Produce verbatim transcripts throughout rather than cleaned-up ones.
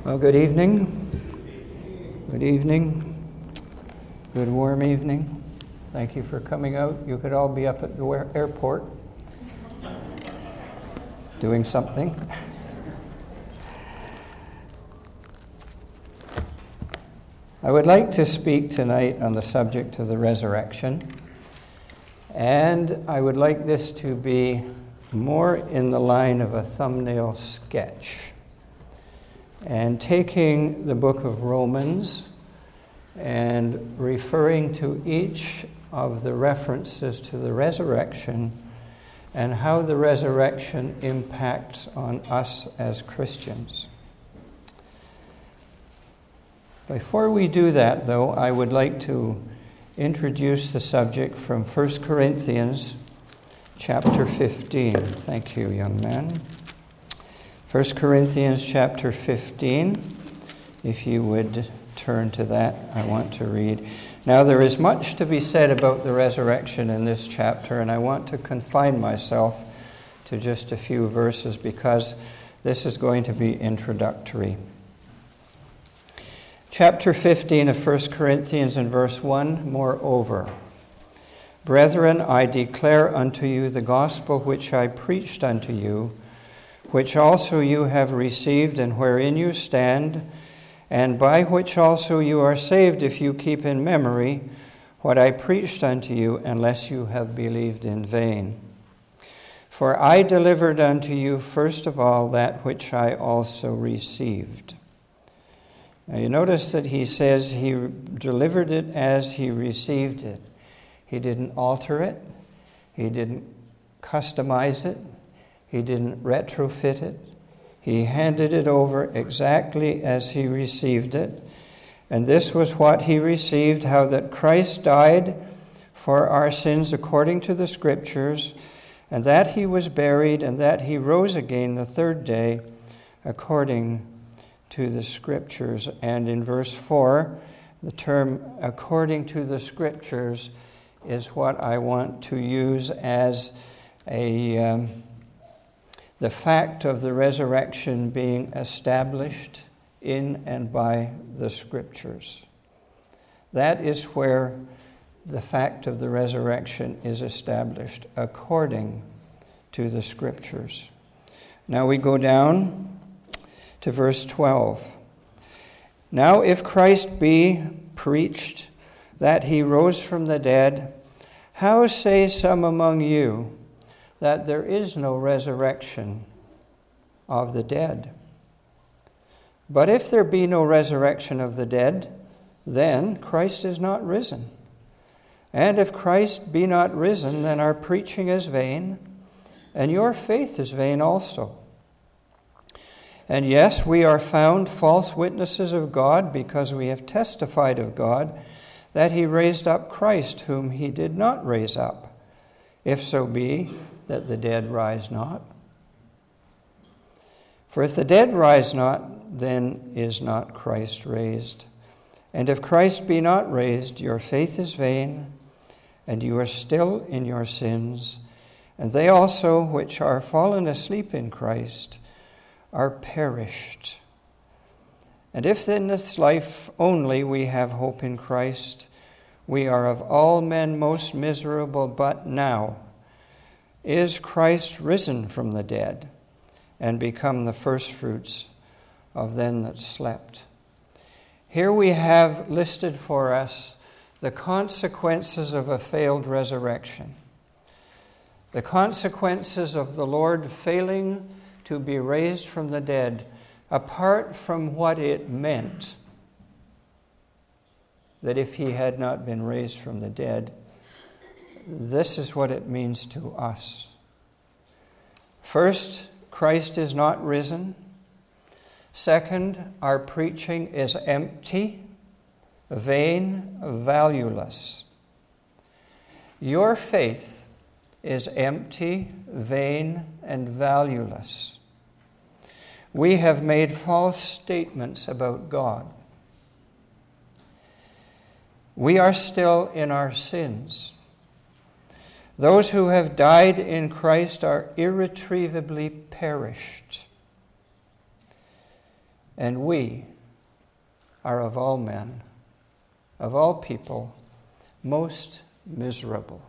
Well, good evening. Good evening. Good warm evening. Thank you for coming out. You could all be up at the airport doing something. I would like to speak tonight on the subject of the resurrection, and I would like this to be more in the line of a thumbnail sketch. And taking the book of Romans and referring to each of the references to the resurrection and how the resurrection impacts on us as Christians. Before we do that, though, I would like to introduce the subject from First Corinthians chapter fifteen. Thank you, young man. First Corinthians chapter fifteen, if you would turn to that, I want to read. Now, there is much to be said about the resurrection in this chapter, and I want to confine myself to just a few verses because this is going to be introductory. Chapter fifteen of First Corinthians and verse one, moreover, brethren, I declare unto you the gospel which I preached unto you, which also you have received, and wherein you stand, and by which also you are saved, if you keep in memory what I preached unto you, unless you have believed in vain. For I delivered unto you first of all that which I also received. Now you notice that he says he delivered it as he received it. He didn't alter it. He didn't customize it. He didn't retrofit it. He handed it over exactly as he received it. And this was what he received, how that Christ died for our sins according to the Scriptures, and that he was buried, and that he rose again the third day according to the Scriptures. And in verse four, the term according to the Scriptures is what I want to use as a... Um, the fact of the resurrection being established in and by the Scriptures. That is where the fact of the resurrection is established, according to the Scriptures. Now we go down to verse twelve. Now if Christ be preached that he rose from the dead, how say some among you that there is no resurrection of the dead? But if there be no resurrection of the dead, then Christ is not risen. And if Christ be not risen, then our preaching is vain, and your faith is vain also. And yes, we are found false witnesses of God, because we have testified of God that he raised up Christ, whom he did not raise up, if so be that the dead rise not. For if the dead rise not, then is not Christ raised. And if Christ be not raised, your faith is vain, and you are still in your sins. And they also which are fallen asleep in Christ are perished. And if in this life only we have hope in Christ, we are of all men most miserable, but now is Christ risen from the dead, and become the firstfruits of them that slept. Here we have listed for us the consequences of a failed resurrection. The consequences of the Lord failing to be raised from the dead, apart from what it meant that if he had not been raised from the dead, this is what it means to us. First, Christ is not risen. Second, our preaching is empty, vain, valueless. Your faith is empty, vain, and valueless. We have made false statements about God. We are still in our sins. Those who have died in Christ are irretrievably perished. And we are of all men, of all people, most miserable.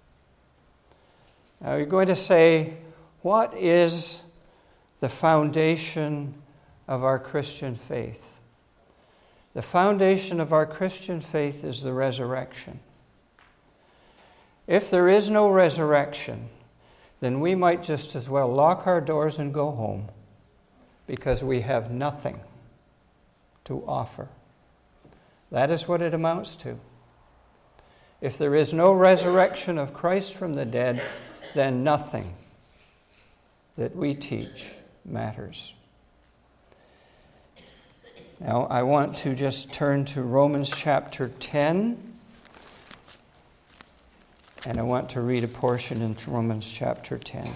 Now you're going to say, what is the foundation of our Christian faith? The foundation of our Christian faith is the resurrection. If there is no resurrection, then we might just as well lock our doors and go home, because we have nothing to offer. That is what it amounts to. If there is no resurrection of Christ from the dead, then nothing that we teach matters. Now, I want to just turn to Romans chapter ten, and I want to read a portion in Romans chapter ten.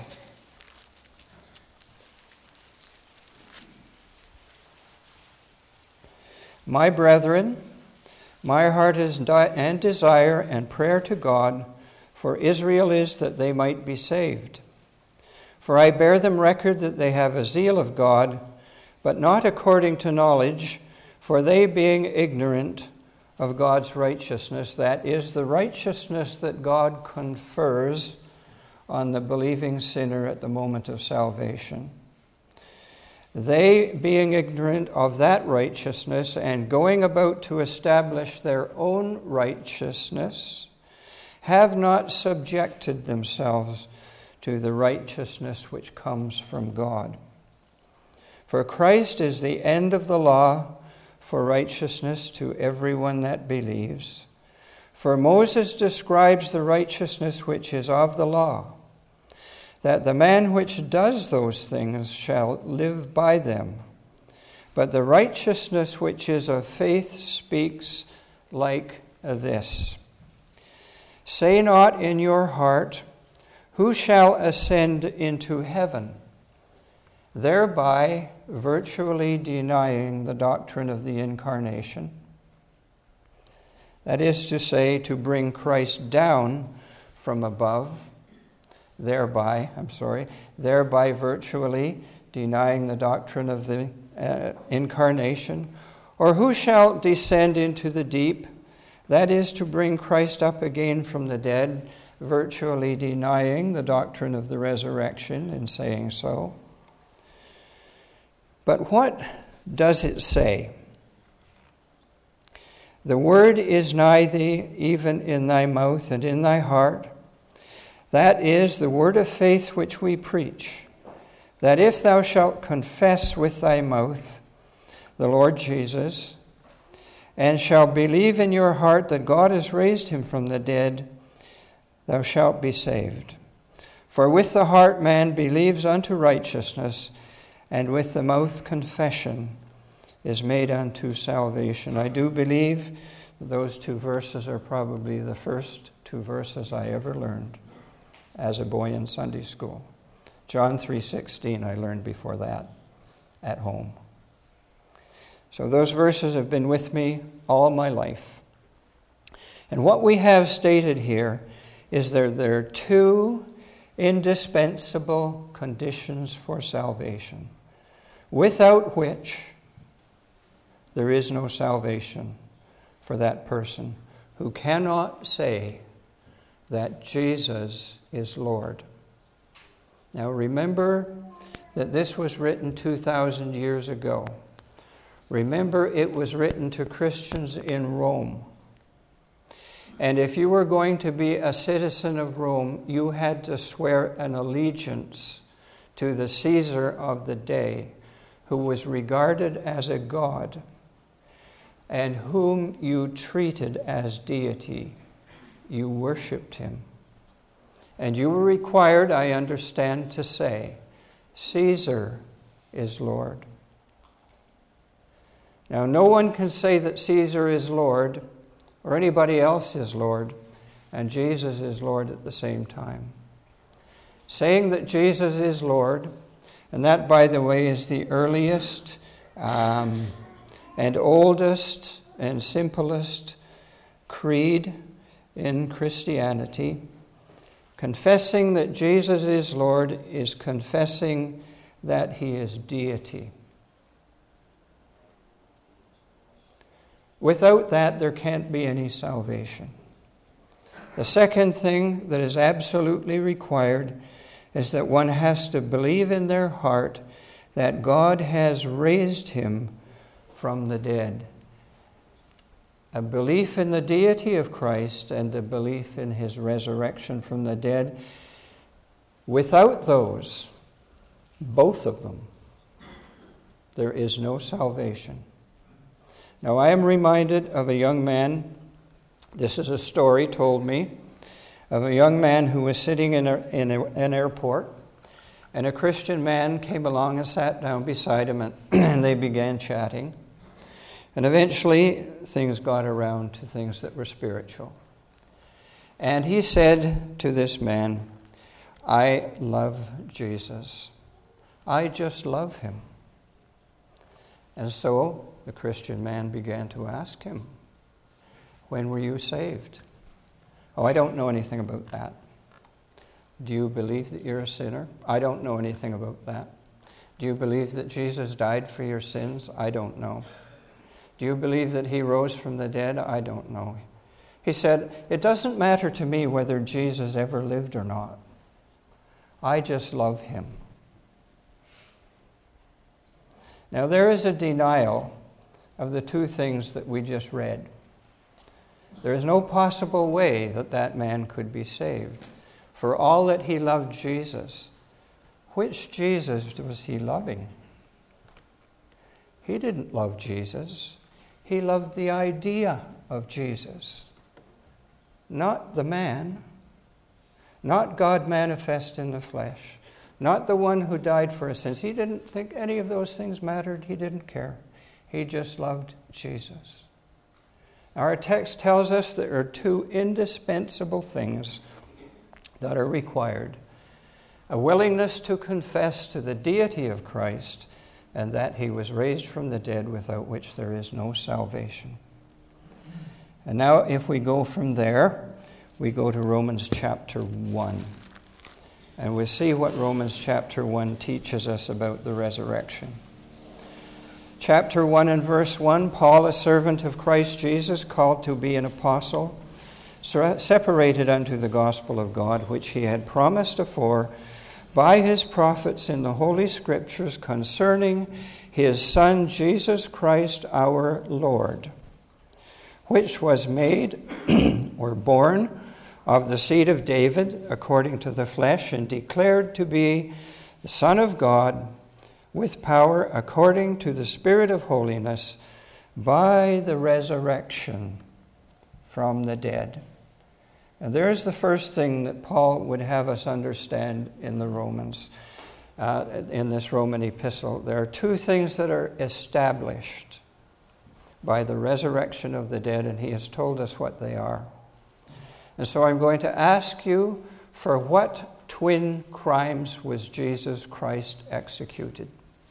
My brethren, my heart is and desire and prayer to God for Israel is that they might be saved. For I bear them record that they have a zeal of God, but not according to knowledge, for they being ignorant of God's righteousness, that is, the righteousness that God confers on the believing sinner at the moment of salvation. They, being ignorant of that righteousness and going about to establish their own righteousness, have not subjected themselves to the righteousness which comes from God. For Christ is the end of the law for righteousness to everyone that believes. For Moses describes the righteousness which is of the law, that the man which does those things shall live by them. But the righteousness which is of faith speaks like this. Say not in your heart, who shall ascend into heaven? Thereby virtually denying the doctrine of the incarnation. That is to say, to bring Christ down from above, thereby, I'm sorry, thereby virtually denying the doctrine of the uh, incarnation. Or who shall descend into the deep? That is to bring Christ up again from the dead, virtually denying the doctrine of the resurrection in saying so. But what does it say? The word is nigh thee, even in thy mouth and in thy heart. That is the word of faith which we preach, that if thou shalt confess with thy mouth the Lord Jesus, and shalt believe in your heart that God has raised him from the dead, thou shalt be saved. For with the heart man believes unto righteousness, and with the mouth confession is made unto salvation. I do believe that those two verses are probably the first two verses I ever learned as a boy in Sunday school. John three sixteen I learned before that at home. So those verses have been with me all my life. And what we have stated here is that there are two indispensable conditions for salvation, without which there is no salvation for that person who cannot say that Jesus is Lord. Now remember that this was written two thousand years ago. Remember, it was written to Christians in Rome. And if you were going to be a citizen of Rome, you had to swear an allegiance to the Caesar of the day, who was regarded as a god and whom you treated as deity. You worshipped him. And you were required, I understand, to say, Caesar is Lord. Now, no one can say that Caesar is Lord or anybody else is Lord and Jesus is Lord at the same time. Saying that Jesus is Lord, and that, by the way, is the earliest um, and oldest and simplest creed in Christianity. Confessing that Jesus is Lord is confessing that he is deity. Without that, there can't be any salvation. The second thing that is absolutely required is that one has to believe in their heart that God has raised him from the dead. A belief in the deity of Christ and a belief in his resurrection from the dead. Without those, both of them, there is no salvation. Now, I am reminded of a young man, this is a story told me, of a young man who was sitting in, a, in a, an airport, and a Christian man came along and sat down beside him, and, and they began chatting. And eventually, things got around to things that were spiritual. And he said to this man, I love Jesus. I just love him. And so the Christian man began to ask him, when were you saved? Oh, I don't know anything about that. Do you believe that you're a sinner? I don't know anything about that. Do you believe that Jesus died for your sins? I don't know. Do you believe that he rose from the dead? I don't know. He said, it doesn't matter to me whether Jesus ever lived or not. I just love him. Now, there is a denial of the two things that we just read. There is no possible way that that man could be saved. For all that he loved Jesus, which Jesus was he loving? He didn't love Jesus. He loved the idea of Jesus, not the man, not God manifest in the flesh, not the one who died for his sins. He didn't think any of those things mattered. He didn't care. He just loved Jesus. Our text tells us there are two indispensable things that are required. A willingness to confess to the deity of Christ and that he was raised from the dead, without which there is no salvation. And now if we go from there, we go to Romans chapter one. And we see what Romans chapter one teaches us about the resurrection. Chapter one and verse one, Paul, a servant of Christ Jesus, called to be an apostle, separated unto the gospel of God, which he had promised afore by his prophets in the Holy Scriptures concerning his Son, Jesus Christ our Lord, which was made or born of the seed of David according to the flesh, and declared to be the Son of God, with power according to the Spirit of holiness, by the resurrection from the dead. And there's the first thing that Paul would have us understand in the Romans, uh, in this Roman epistle. There are two things that are established by the resurrection of the dead, and he has told us what they are. And so I'm going to ask you, for what twin crimes was Jesus Christ executed?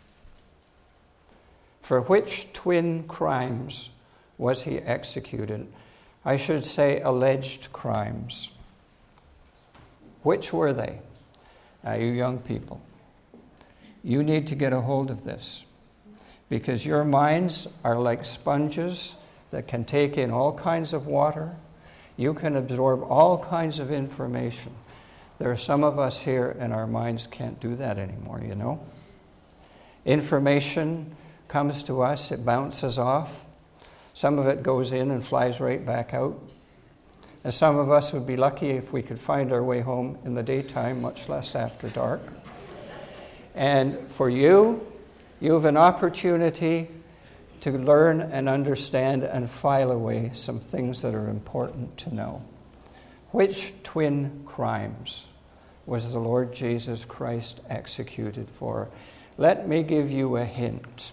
For which twin crimes was he executed? I should say alleged crimes. Which were they? Now, you young people, you need to get a hold of this, because your minds are like sponges that can take in all kinds of water. You can absorb all kinds of information. There are some of us here, and our minds can't do that anymore, you know. Information comes to us, it bounces off. Some of it goes in and flies right back out. And some of us would be lucky if we could find our way home in the daytime, much less after dark. And for you, you have an opportunity to learn and understand and file away some things that are important to know. Which twin crimes was the Lord Jesus Christ executed for? Let me give you a hint.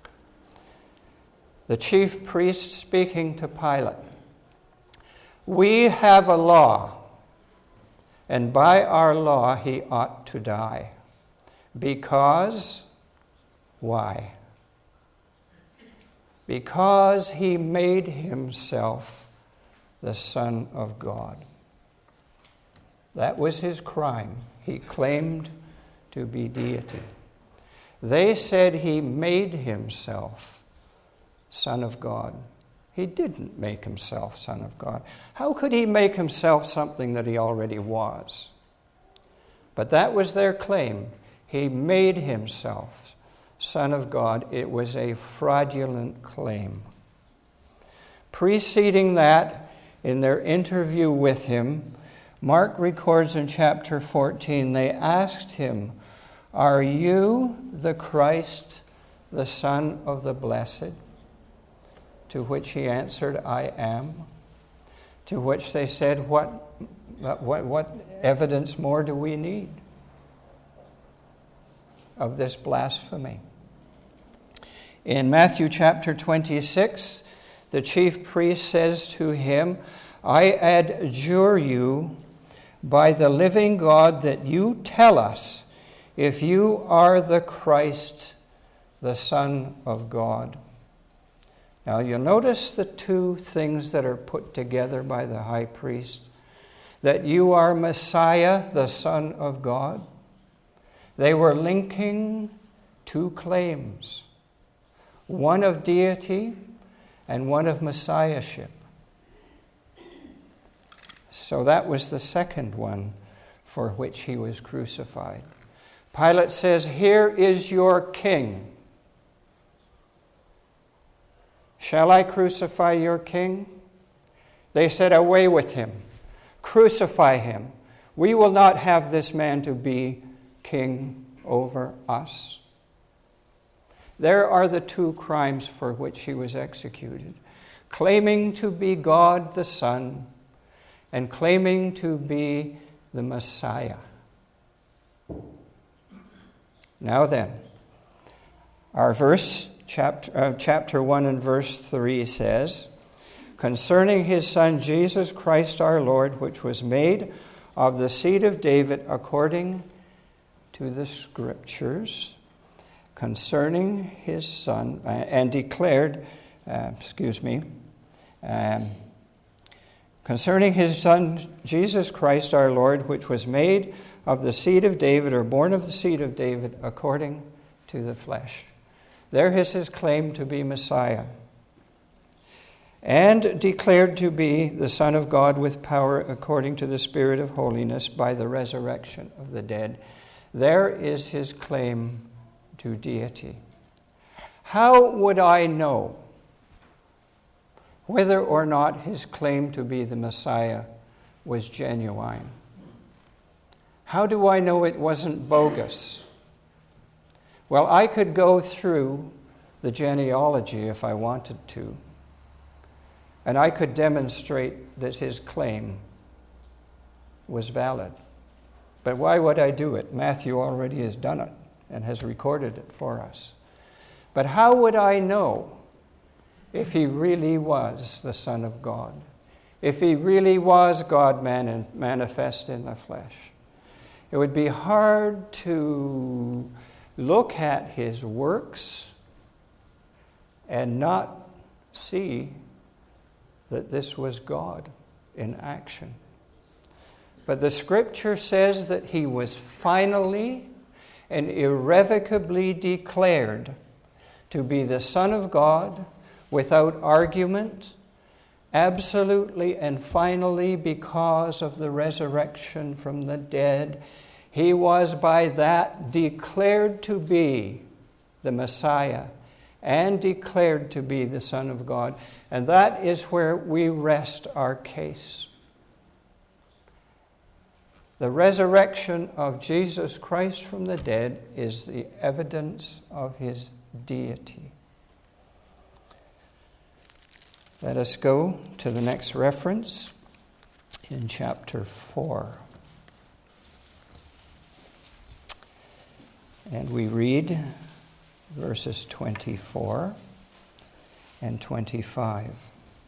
The chief priest speaking to Pilate, we have a law, and by our law he ought to die. Because, why? Because he made himself the Son of God. That was his crime. He claimed to be deity. They said he made himself Son of God. He didn't make himself Son of God. How could he make himself something that he already was? But that was their claim. He made himself Son of God. It was a fraudulent claim. Preceding that, in their interview with him, Mark records in chapter fourteen, they asked him, "Are you the Christ, the Son of the Blessed?" To which he answered, "I am." To which they said, what, what, what evidence more do we need of this blasphemy? In Matthew chapter twenty-six, the chief priest says to him, "I adjure you by the living God that you tell us if you are the Christ, the Son of God." Now you'll notice the two things that are put together by the high priest. That you are Messiah, the Son of God. They were linking two claims. One of deity and one of messiahship. So that was the second one for which he was crucified. Pilate says, "Here is your king." "Shall I crucify your king?" They said, "Away with him. Crucify him. We will not have this man to be king over us." There are the two crimes for which he was executed. Claiming to be God the Son and claiming to be the Messiah. Now then, our verse, chapter, uh, chapter one and verse three says, "Concerning his Son Jesus Christ our Lord, which was made of the seed of David according to the Scriptures," concerning his Son, uh, and declared, uh, excuse me, um, concerning his Son Jesus Christ our Lord, which was made of the seed of David, or born of the seed of David according to the flesh. There is his claim to be Messiah. And declared to be the Son of God with power according to the Spirit of holiness by the resurrection of the dead. There is his claim to deity. How would I know whether or not his claim to be the Messiah was genuine? How do I know it wasn't bogus? Well, I could go through the genealogy if I wanted to, and I could demonstrate that his claim was valid. But why would I do it? Matthew already has done it and has recorded it for us. But how would I know if he really was the Son of God? If he really was God man manifest in the flesh? It would be hard to look at his works and not see that this was God in action. But the Scripture says that he was finally and irrevocably declared to be the Son of God without argument, absolutely and finally because of the resurrection from the dead. He was by that declared to be the Messiah and declared to be the Son of God. And that is where we rest our case. The resurrection of Jesus Christ from the dead is the evidence of his deity. Let us go to the next reference in chapter four. And we read verses twenty-four and twenty-five.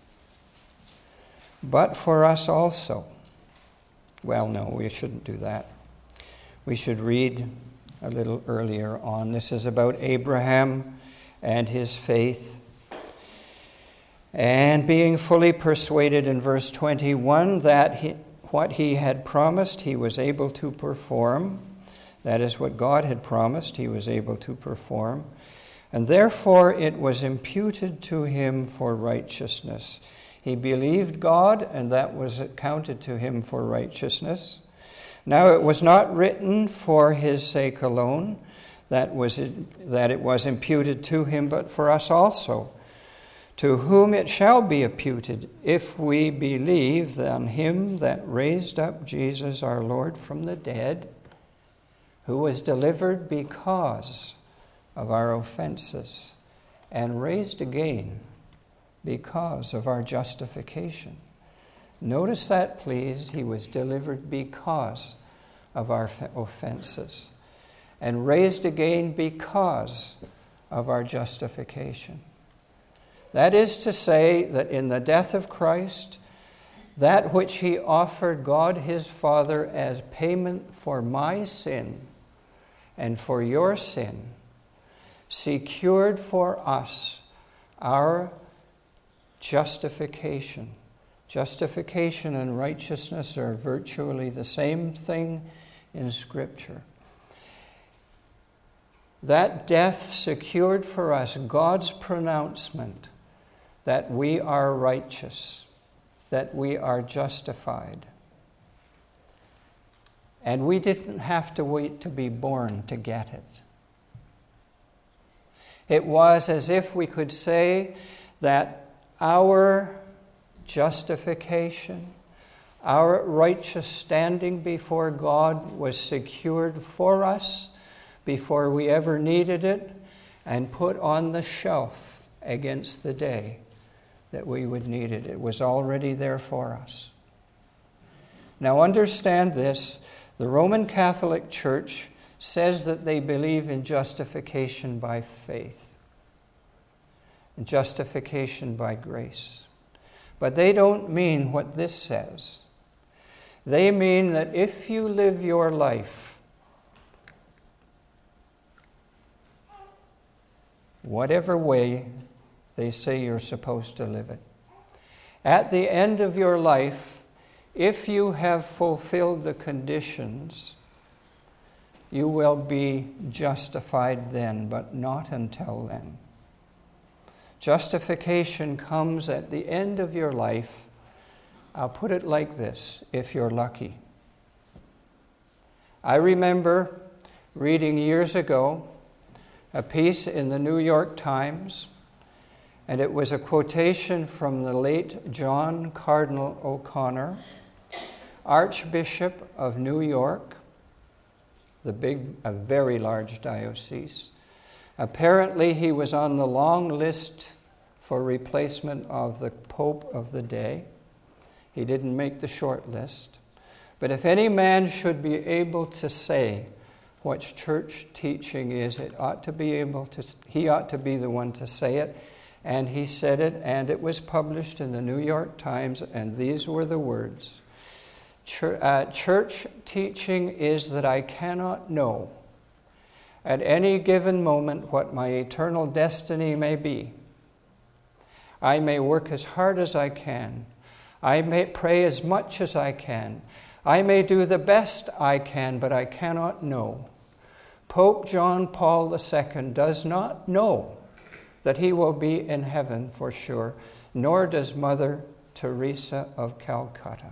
"But for us also," well, no, we shouldn't do that. We should read a little earlier on. This is about Abraham and his faith. "And being fully persuaded," in verse twenty-one, "that he, what he had promised he was able to perform," that is what God had promised he was able to perform, And therefore it was imputed to him for righteousness. He believed God, and that was counted to him for righteousness. Now it was not written for his sake alone that was it, that it was imputed to him, but for us also, to whom it shall be imputed, if we believe on him that raised up Jesus our Lord from the dead, who was delivered because of our offenses, and raised again because of our justification. Notice that, please. He was delivered because of our offenses, and raised again because of our justification. That is to say that in the death of Christ, that which he offered God his Father as payment for my sin and for your sin, secured for us our justification. Justification and righteousness are virtually the same thing in Scripture. That death secured for us God's pronouncement that we are righteous, that we are justified. And we didn't have to wait to be born to get it. It was as if we could say that our justification, our righteous standing before God was secured for us before we ever needed it, and put on the shelf against the day that we would need it. It was already there for us. Now understand this. The Roman Catholic Church says that they believe in justification by faith and justification by grace. But they don't mean what this says. They mean that if you live your life whatever way they say you're supposed to live it, at the end of your life, if you have fulfilled the conditions, you will be justified then, but not until then. Justification comes at the end of your life. I'll put it like this, if you're lucky. I remember reading years ago a piece in the New York Times, and it was a quotation from the late John Cardinal O'Connor, Archbishop of New York, the big, a very large diocese. Apparently, he was on the long list for replacement of the Pope of the day. He didn't make the short list. But if any man should be able to say what church teaching is, it ought to be able to, he ought to be the one to say it. And he said it, and it was published in the New York Times, and these were the words. Church, uh, church teaching is that I cannot know at any given moment what my eternal destiny may be. I may work as hard as I can. I may pray as much as I can. I may do the best I can, but I cannot know. Pope John Paul the Second does not know that he will be in heaven for sure, nor does Mother Teresa of Calcutta.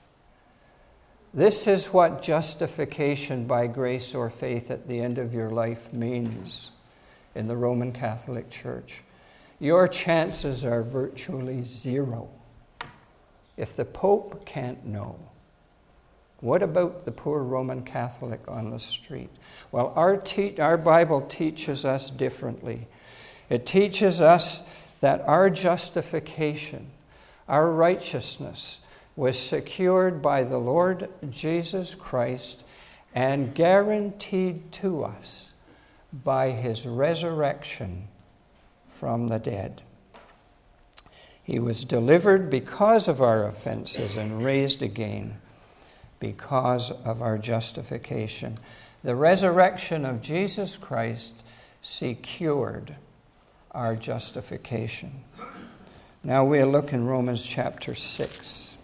This is what justification by grace or faith at the end of your life means in the Roman Catholic Church. Your chances are virtually zero. If the Pope can't know, what about the poor Roman Catholic on the street? Well, our, te- our Bible teaches us differently. It teaches us that our justification, our righteousness, was secured by the Lord Jesus Christ and guaranteed to us by his resurrection from the dead. He was delivered because of our offenses and raised again because of our justification. The resurrection of Jesus Christ secured our justification. Now we'll look in Romans chapter six.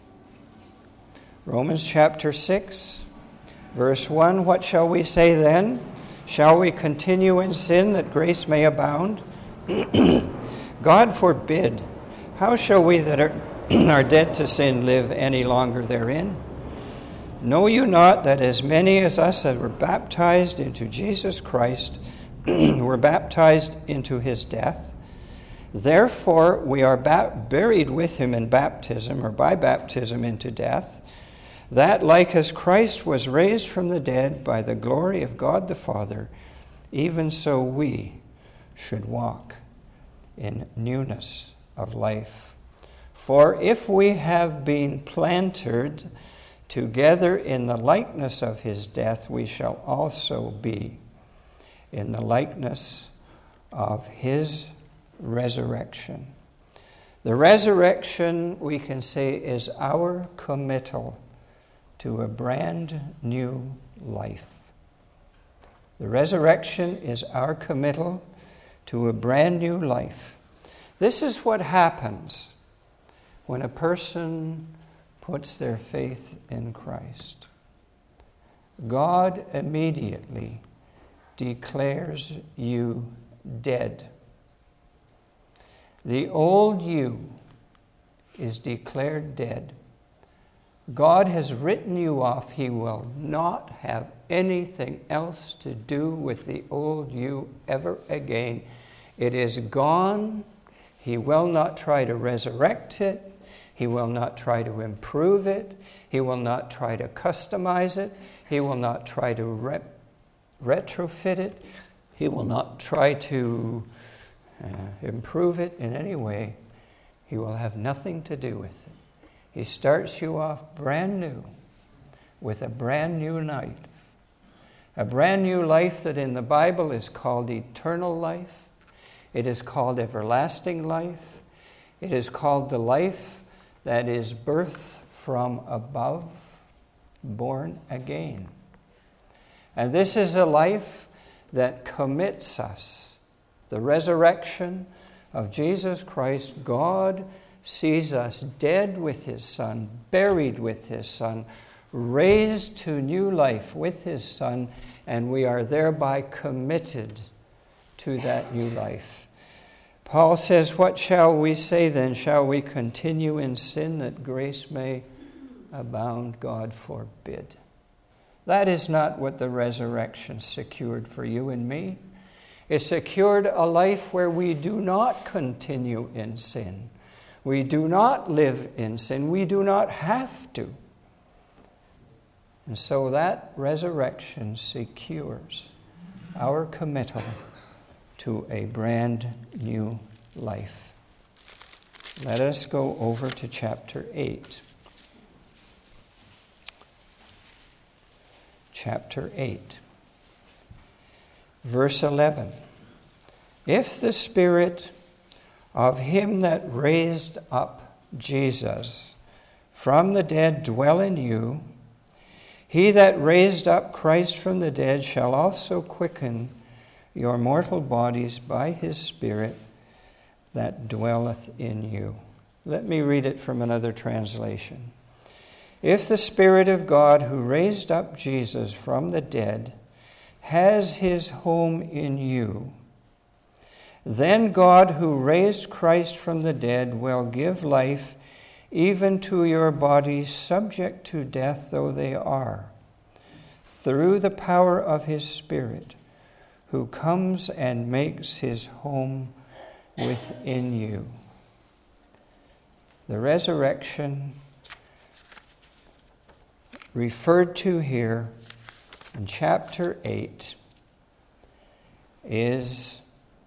Romans chapter six, verse one, what shall we say then? Shall we continue in sin that grace may abound? God forbid. How shall we that are, are dead to sin live any longer therein? Know you not that as many as us that were baptized into Jesus Christ were baptized into his death? Therefore we are ba- buried with him in baptism, or by baptism into death, that like as Christ was raised from the dead by the glory of God the Father, even so we should walk in newness of life. For if we have been planted together in the likeness of his death, we shall also be in the likeness of his resurrection. The resurrection, we can say, is our committal to a brand new life. The resurrection is our committal to a brand new life. This is what happens when a person puts their faith in Christ. God immediately declares you dead. The old you is declared dead. God has written you off. He will not have anything else to do with the old you ever again. It is gone. He will not try to resurrect it. He will not try to improve it. He will not try to customize it. He will not try to re- retrofit it. He will not try to uh, improve it in any way. He will have nothing to do with it. He starts you off brand new with a brand new life. A brand new life that in the Bible is called eternal life. It is called everlasting life. It is called the life that is birth from above, born again. And this is a life that commits us. The resurrection of Jesus Christ, God sees us dead with his Son, buried with his Son, raised to new life with his Son, and we are thereby committed to that new life. Paul says, what shall we say then? Shall we continue in sin that grace may abound? God forbid. That is not what the resurrection secured for you and me. It secured a life where we do not continue in sin. We do not live in sin. We do not have to. And so that resurrection secures our committal to a brand new life. Let us go over to chapter eight. Chapter eight. Verse eleven. If the Spirit of him that raised up Jesus from the dead dwell in you, he that raised up Christ from the dead shall also quicken your mortal bodies by his Spirit that dwelleth in you. Let me read it from another translation. If the Spirit of God who raised up Jesus from the dead has his home in you, then God who raised Christ from the dead will give life even to your bodies subject to death though they are, through the power of his Spirit, who comes and makes his home within you. The resurrection referred to here in chapter eight is,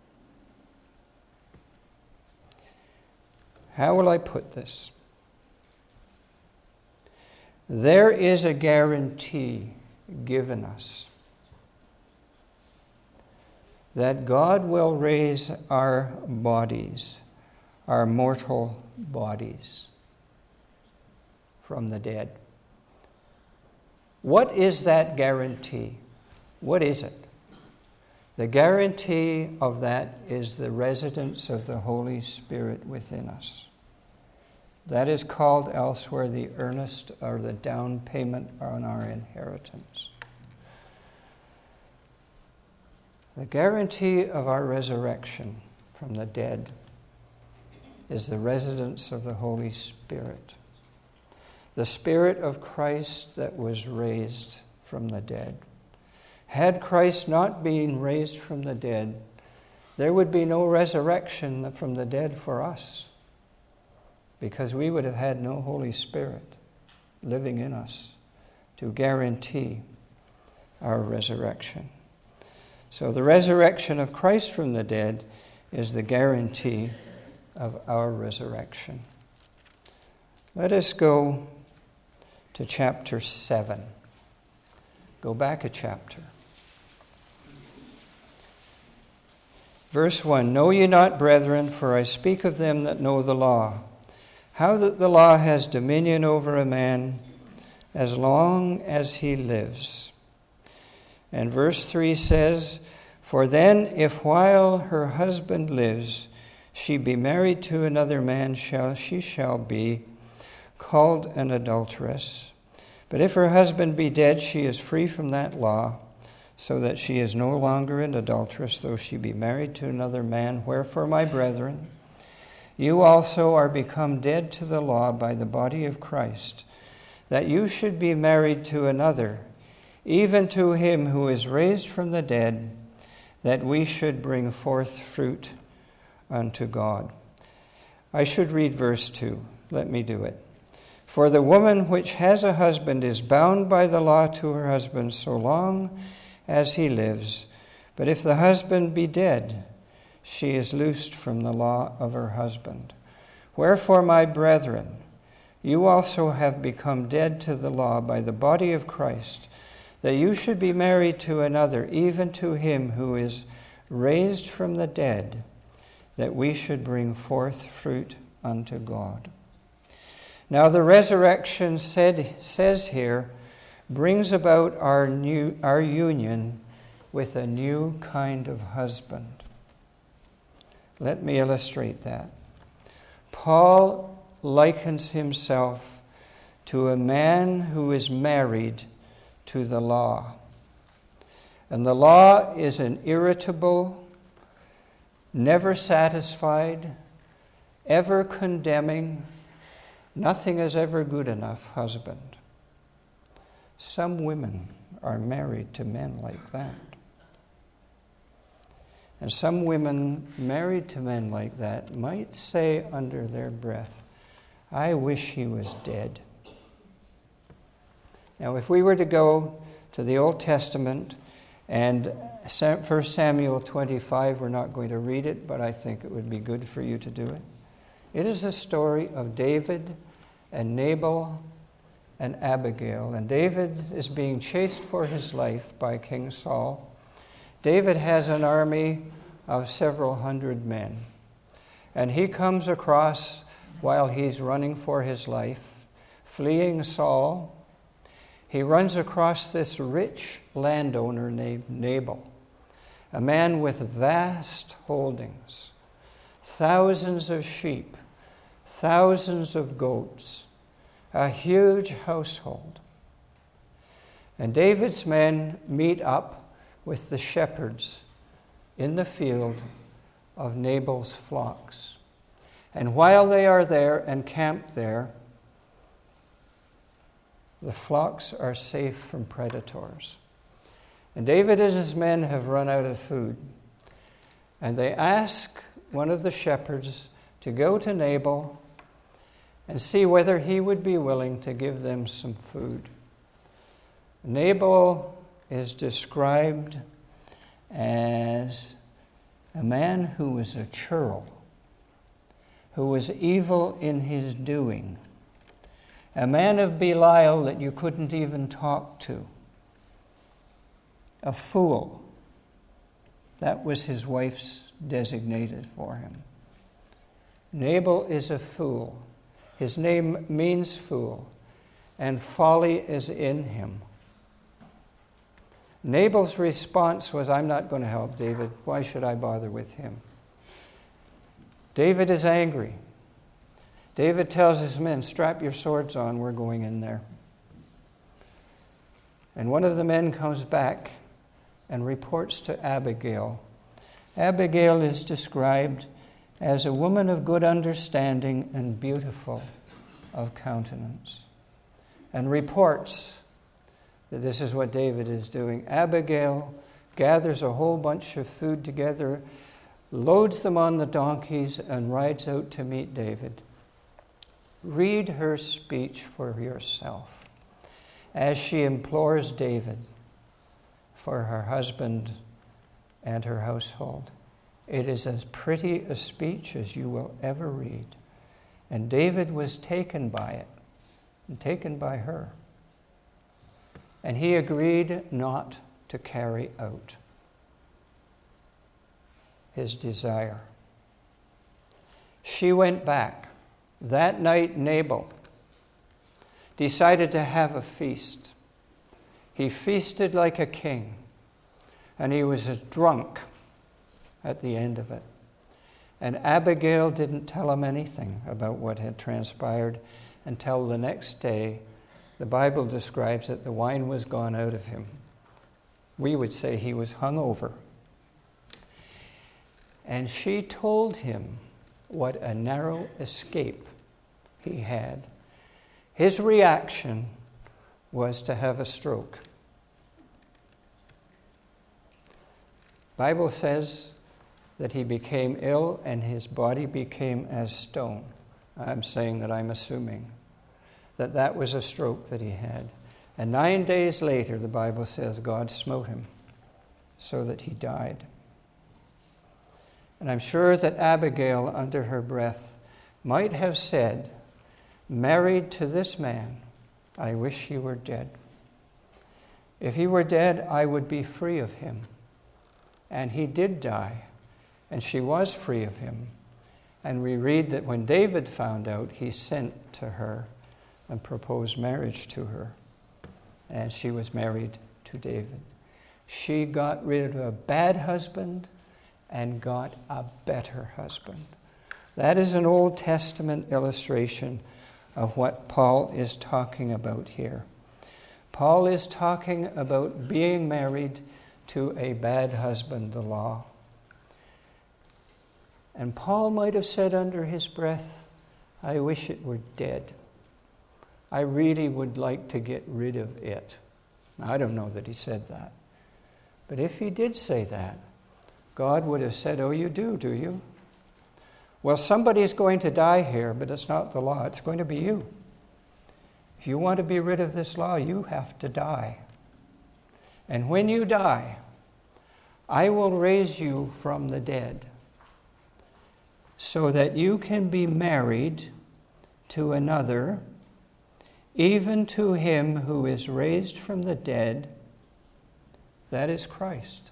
how will I put this? There is a guarantee given us that God will raise our bodies, our mortal bodies, from the dead. What is that guarantee? What is it? The guarantee of that is the residence of the Holy Spirit within us. That is called elsewhere the earnest or the down payment on our inheritance. The guarantee of our resurrection from the dead is the residence of the Holy Spirit, the Spirit of Christ that was raised from the dead. Had Christ not been raised from the dead, there would be no resurrection from the dead for us, because we would have had no Holy Spirit living in us to guarantee our resurrection. So the resurrection of Christ from the dead is the guarantee of our resurrection. Let us go to chapter seven. Go back a chapter. Verse one, Know ye not, brethren, for I speak of them that know the law, how that the law has dominion over a man as long as he lives. And verse three says, For then, if while her husband lives, she be married to another man, shall she shall be called an adulteress. But if her husband be dead, she is free from that law, so that she is no longer an adulteress, though she be married to another man. Wherefore, my brethren, you also are become dead to the law by the body of Christ, that you should be married to another, even to him who is raised from the dead, that we should bring forth fruit unto God. I should read verse two. Let me do it. For the woman which has a husband is bound by the law to her husband so long as he lives. But if the husband be dead, she is loosed from the law of her husband. Wherefore, my brethren, you also have become dead to the law by the body of Christ, that you should be married to another, even to him who is raised from the dead, that we should bring forth fruit unto God. Now the resurrection said, says here, brings about our new our union with a new kind of husband. Let me illustrate that. Paul likens himself to a man who is married to the law. And the law is an irritable, never satisfied, ever condemning, nothing is ever good enough husband. Some women are married to men like that. And some women married to men like that might say under their breath, I wish he was dead. Now, if we were to go to the Old Testament and First Samuel twenty-five, we're not going to read it, but I think it would be good for you to do it. It is the story of David and Nabal and Abigail. And David is being chased for his life by King Saul. David has an army of several hundred men. And he comes across, while he's running for his life, fleeing Saul, he runs across this rich landowner named Nabal, a man with vast holdings, thousands of sheep, thousands of goats, a huge household. And David's men meet up with the shepherds in the field of Nabal's flocks. And while they are there and camped there, the flocks are safe from predators. And David and his men have run out of food. And they ask one of the shepherds to go to Nabal and see whether he would be willing to give them some food. Nabal is described as a man who was a churl, who was evil in his doing, a man of Belial that you couldn't even talk to, a fool. That was his wife's designated for him. Nabal is a fool. His name means fool, and folly is in him. Nabal's response was, I'm not going to help David. Why should I bother with him? David is angry. David tells his men, strap your swords on, we're going in there. And one of the men comes back and reports to Abigail. Abigail is described as a woman of good understanding and beautiful of countenance, and reports that this is what David is doing. Abigail gathers a whole bunch of food together, loads them on the donkeys, and rides out to meet David. Read her speech for yourself as she implores David for her husband and her household. It is as pretty a speech as you will ever read. And David was taken by it, and taken by her. And he agreed not to carry out his desire. She went back. That night, Nabal decided to have a feast. He feasted like a king, and he was drunk at the end of it. And Abigail didn't tell him anything about what had transpired until the next day. The Bible describes that the wine was gone out of him. We would say he was hungover. And she told him what a narrow escape he had. His reaction was to have a stroke. The Bible says that he became ill and his body became as stone. I'm saying that I'm assuming that that was a stroke that he had. And nine days later, the Bible says, God smote him so that he died. And I'm sure that Abigail, under her breath, might have said, married to this man, I wish he were dead. If he were dead, I would be free of him. And he did die, and she was free of him. And we read that when David found out, he sent to her and proposed marriage to her. And she was married to David. She got rid of a bad husband and got a better husband. That is an Old Testament illustration of what Paul is talking about here. Paul is talking about being married to a bad husband, the law. And Paul might have said under his breath, I wish it were dead. I really would like to get rid of it. Now, I don't know that he said that. But if he did say that, God would have said, oh, you do, do you? Well, somebody's going to die here, but it's not the law. It's going to be you. If you want to be rid of this law, you have to die. And when you die, I will raise you from the dead so that you can be married to another, even to him who is raised from the dead, that is Christ.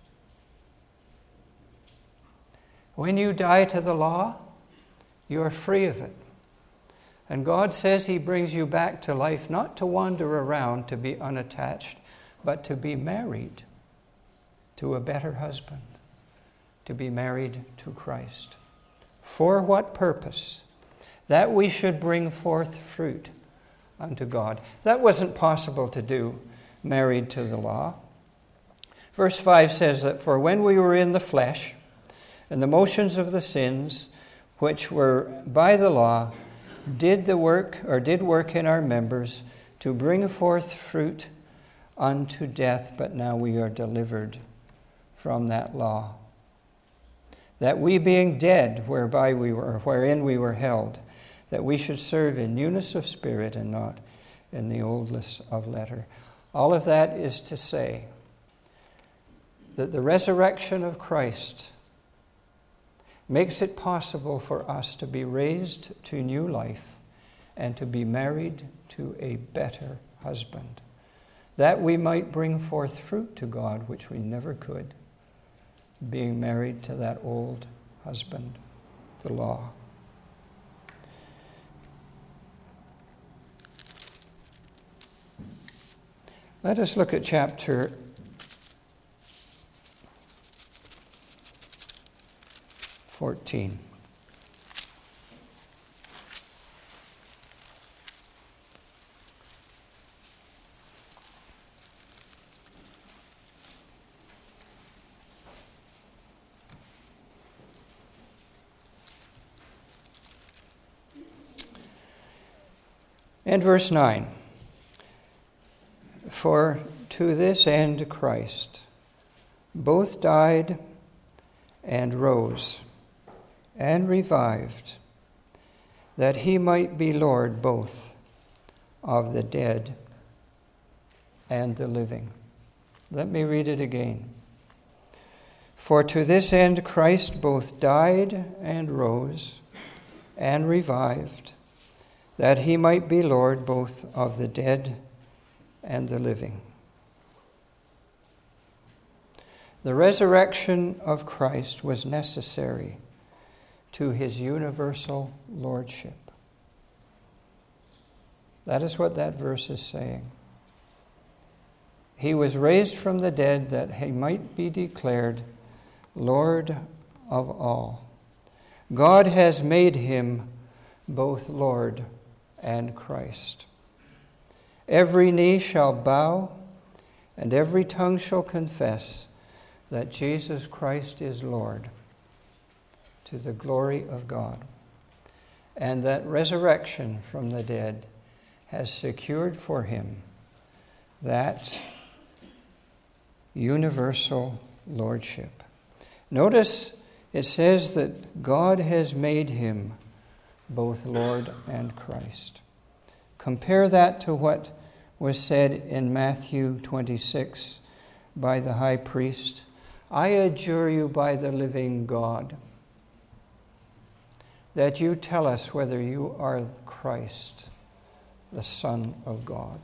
When you die to the law, you are free of it. And God says he brings you back to life, not to wander around, to be unattached, but to be married to a better husband, to be married to Christ. For what purpose? That we should bring forth fruit unto God. That wasn't possible to do married to the law. Verse five says that, for when we were in the flesh, and the motions of the sins, which were by the law, did the work, or did work in our members, to bring forth fruit unto death, but now we are delivered from that law. That we being dead, whereby we were, wherein we were held, that we should serve in newness of spirit and not in the oldness of letter. All of that is to say that the resurrection of Christ makes it possible for us to be raised to new life and to be married to a better husband, that we might bring forth fruit to God, which we never could, being married to that old husband, the law. Let us look at chapter fourteen. And verse nine. For to this end Christ both died and rose and revived, that he might be Lord both of the dead and the living. Let me read it again. For to this end Christ both died and rose and revived, that he might be Lord both of the dead and the living. The resurrection of Christ was necessary to his universal lordship. That is what that verse is saying. He was raised from the dead that he might be declared Lord of all. God has made him both Lord and Christ. Every knee shall bow, and every tongue shall confess that Jesus Christ is Lord, to the glory of God. And that resurrection from the dead has secured for him that universal lordship. Notice it says that God has made him both Lord and Christ. Compare that to what was said in Matthew twenty-six by the high priest. I adjure you by the living God that you tell us whether you are Christ, the Son of God.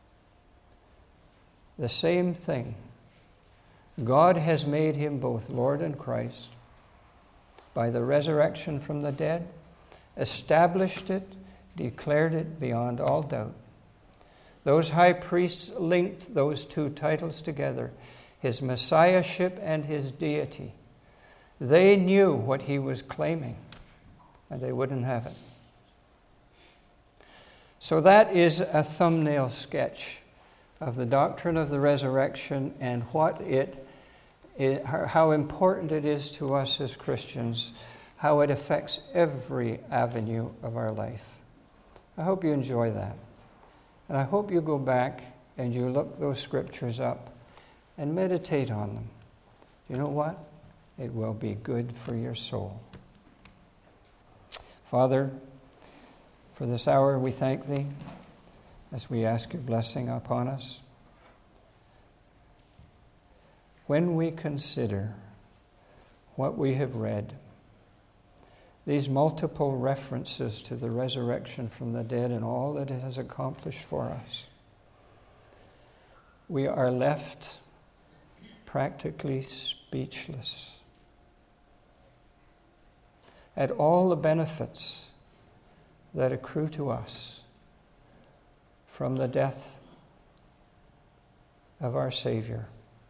The same thing. God has made him both Lord and Christ by the resurrection from the dead, established it, declared it beyond all doubt. Those high priests linked those two titles together, his messiahship and his deity. They knew what he was claiming, and they wouldn't have it. So that is a thumbnail sketch of the doctrine of the resurrection and what it, it how important it is to us as Christians, how it affects every avenue of our life. I hope you enjoy that. And I hope you go back and you look those scriptures up and meditate on them. You know what? It will be good for your soul. Father, for this hour we thank thee as we ask your blessing upon us. When we consider what we have read, these multiple references to the resurrection from the dead and all that it has accomplished for us, we are left practically speechless at all the benefits that accrue to us from the death of our Savior.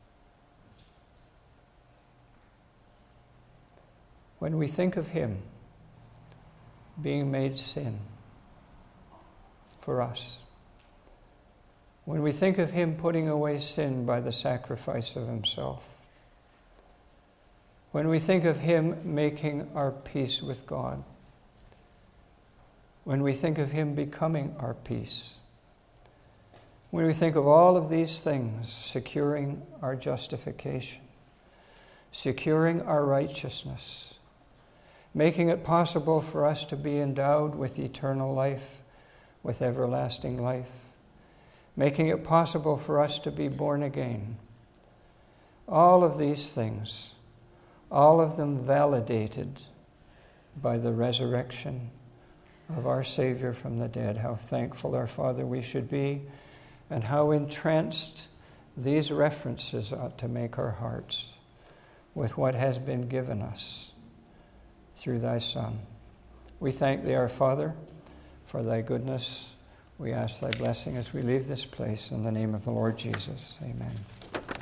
When we think of him being made sin for us, when we think of him putting away sin by the sacrifice of himself, when we think of him making our peace with God, when we think of him becoming our peace, when we think of all of these things securing our justification, securing our righteousness, making it possible for us to be endowed with eternal life, with everlasting life, making it possible for us to be born again. All of these things, all of them validated by the resurrection of our Savior from the dead. How thankful, our Father, we should be, and how entranced these references ought to make our hearts with what has been given us through thy Son. We thank thee, our Father, for thy goodness. We ask thy blessing as we leave this place in the name of the Lord Jesus. Amen.